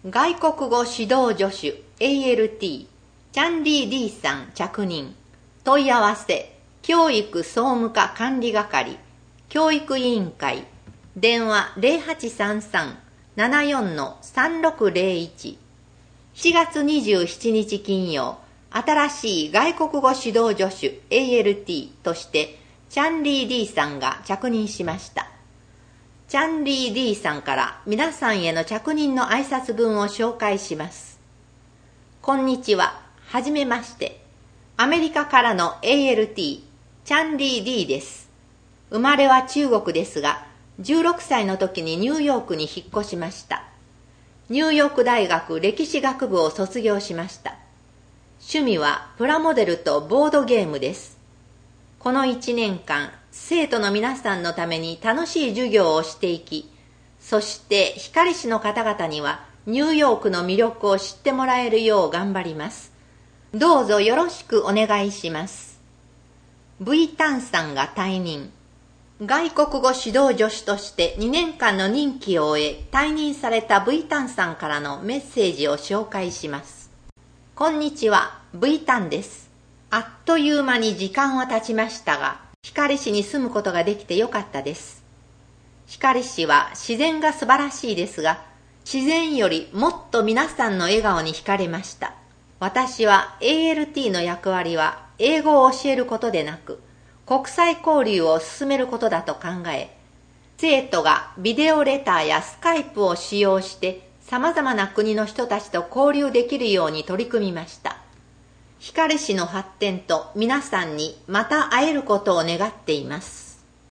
外国語指導助手 ALT チャンリー・リーさん着任。問い合わせ教育総務課管理係教育委員会電話 0833-74-3601 4月27日金曜、新しい外国語指導助手 ALT としてチャンリー・リーさんが着任しました。チャンリー・リーさんから皆さんへの着任の挨拶文を紹介します。こんにちは。はじめまして。アメリカからの ALT チャンリー・リーです。生まれは中国ですが、16歳の時にニューヨークに引っ越しました。ニューヨーク大学歴史学部を卒業しました。趣味はプラモデルとボードゲームです。この1年間、生徒の皆さんのために楽しい授業をしていき、そして光市の方々にはニューヨークの魅力を知ってもらえるよう頑張ります。どうぞよろしくお願いします。V タンさんが退任。外国語指導助手として2年間の任期を終え退任された V タンさんからのメッセージを紹介します。こんにちは、V タンです。あっという間に時間は経ちましたが、光市に住むことができてよかったです。光市は自然が素晴らしいですが、自然よりもっと皆さんの笑顔に惹かれました。私は ALT の役割は英語を教えることでなく、国際交流を進めることだと考え、生徒がビデオレターやスカイプを使用して様々な国の人たちと交流できるように取り組みました。光市の発展と皆さんにまた会えることを願っています。